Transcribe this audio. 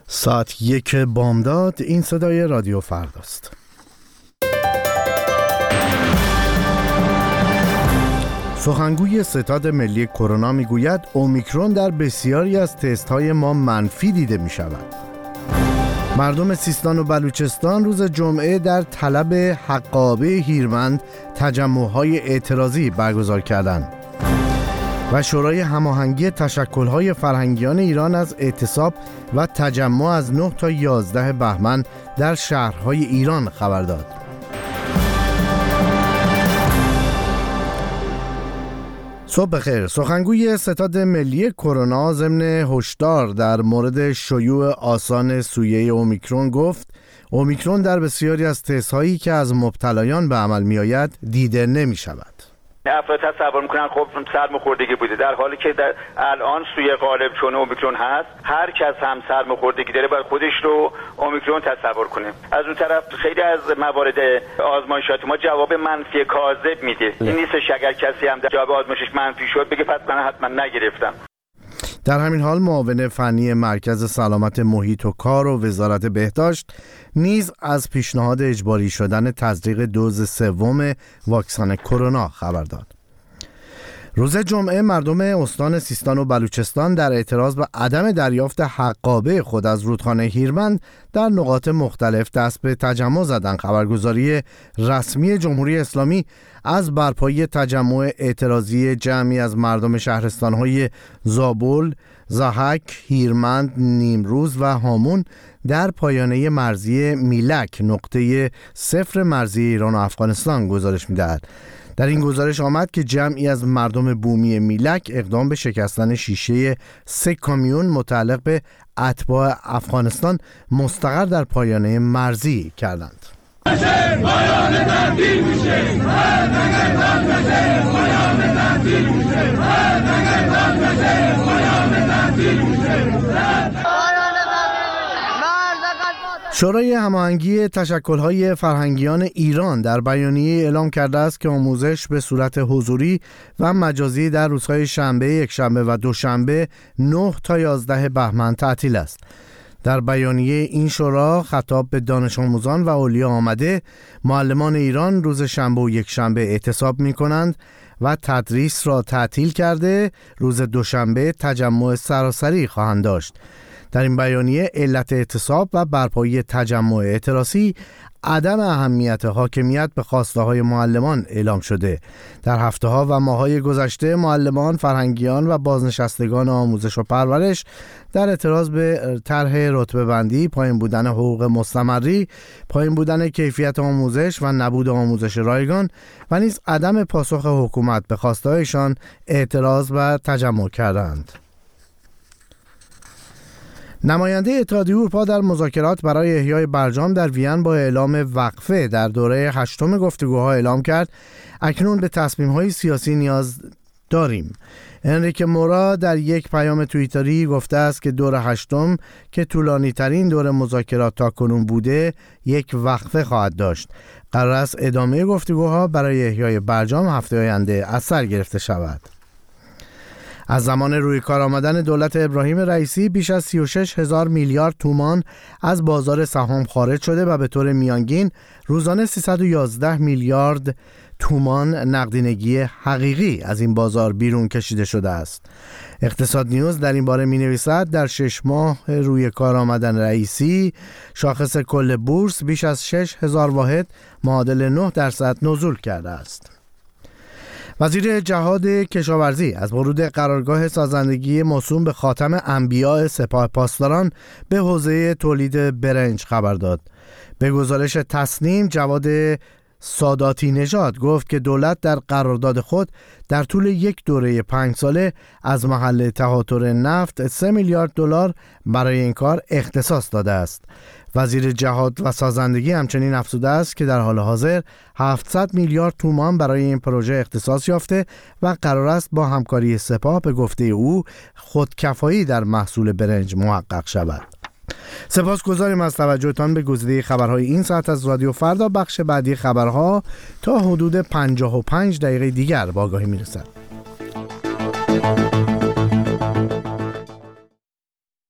ساعت 1 بامداد. این صدای رادیو فرداست. سخنگوی ستاد ملی کرونا میگوید اومیکرون در بسیاری از تست‌های ما منفی دیده می شود. مردم سیستان و بلوچستان روز جمعه در طلب حقابه هیرمند تجمع‌های اعتراضی برگزار کردند. و شورای هماهنگی تشکل‌های فرهنگیان ایران از اعتصاب و تجمع از 9 تا 11 بهمن در شهرهای ایران خبر داد. صبح بخیر. سخنگوی ستاد ملی کرونا ضمن هشدار در مورد شیوع آسان سویه اومیکرون گفت اومیکرون در بسیاری از تست‌هایی که از مبتلایان به عمل می‌آید دیده نمی‌شود. افراد تصور میکنن خب سرماخوردگی بوده، در حالی که در الان سوی غالب چون اومیکرون هست، هر کس هم سرماخوردگی داره باید خودش رو اومیکرون تصور کنه. از اون طرف خیلی از موارد آزمایشات ما جواب منفی کاذب میده. این نیستش اگر کسی هم جواب آزمایشش منفی شد بگه پس من حتما نگرفتم. در همین حال معاون فنی مرکز سلامت محیط و کار و وزارت بهداشت نیز از پیشنهاد اجباری شدن تزریق دوز سوم واکسن کرونا خبر داد. روز جمعه مردم استان سیستان و بلوچستان در اعتراض به عدم دریافت حقابه خود از رودخانه هیرمند در نقاط مختلف دست به تجمع زدند. خبرگزاری رسمی جمهوری اسلامی از برپایی تجمع اعتراضی جمعی از مردم شهرستان‌های زابل، ضحک، هیرمند، نیمروز و هامون در پایانه مرزی میلک نقطه صفر مرزی ایران و افغانستان گزارش می‌دهد. در این گزارش آمد که جمعی از مردم بومی میلک اقدام به شکستن شیشه 3 کامیون متعلق به اتباع افغانستان مستقر در پایانه مرزی کردند. شورای هماهنگی تشکل‌های فرهنگیان ایران در بیانیه اعلام کرده است که آموزش به صورت حضوری و مجازی در روزهای شنبه، یکشنبه و دوشنبه 9 تا 11 بهمن تعطیل است. در بیانیه این شورا خطاب به دانش آموزان و اولیا آمده، معلمان ایران روز شنبه و یکشنبه اعتصاب می‌کنند و تدریس را تعطیل کرده روز دوشنبه تجمع سراسری خواهند داشت. در این بیانیه علت اعتصاب و برپایی تجمع اعتراضی عدم اهمیت حاکمیت به خواسته‌های معلمان اعلام شده. در هفته‌ها و ماه‌های گذشته معلمان، فرهنگیان و بازنشستگان آموزش و پرورش در اعتراض به طرح رتبه‌بندی، پایین بودن حقوق مستمری، پایین بودن کیفیت آموزش و نبود آموزش رایگان و نیز عدم پاسخ حکومت به خواسته‌هایشان اعتراض و تجمع کردند. نماینده اتحادیه اروپا در مذاکرات برای احیای برجام در وین با اعلام وقفه در دوره 8 گفتگوها اعلام کرد اکنون به تصمیم‌های سیاسی نیاز داریم. انریکه مورا در یک پیام توییتری گفته است که دور 8 که طولانی ترین دور مذاکرات تا کنون بوده یک وقفه خواهد داشت. قرار است ادامه گفتگوها برای احیای برجام هفته آینده از سر گرفته شود. از زمان روی کار آمدن دولت ابراهیم رئیسی بیش از 36,000 میلیارد تومان از بازار سهام خارج شده و به طور میانگین روزانه 311 میلیارد تومان نقدینگی حقیقی از این بازار بیرون کشیده شده است. اقتصاد نیوز در این باره می نویسد در 6 ماه روی کار آمدن رئیسی شاخص کل بورس بیش از 6,000 واحد معادل 9% نزول کرده است. وزیر جهاد کشاورزی از ورود قرارگاه سازندگی موسوم به خاتم انبیاء سپاه پاسداران به حوزه تولید برنج خبر داد. به گزارش تصنیم جواد ساداتی نژاد گفت که دولت در قرارداد خود در طول یک دوره 5 ساله از محل تهاتر نفت 3 میلیارد دلار برای این کار اختصاص داده است. وزیر جهاد و سازندگی همچنین افزوده است که در حال حاضر 700 میلیارد تومان برای این پروژه اختصاص یافته و قرار است با همکاری سپاه به گفته او خودکفایی در محصول برنج محقق شود. سپاسگزاریم از توجهتان به گزیده خبرهای این ساعت از رادیو فردا. بخش بعدی خبرها تا حدود 55 دقیقه دیگر با آگاهی میرسد.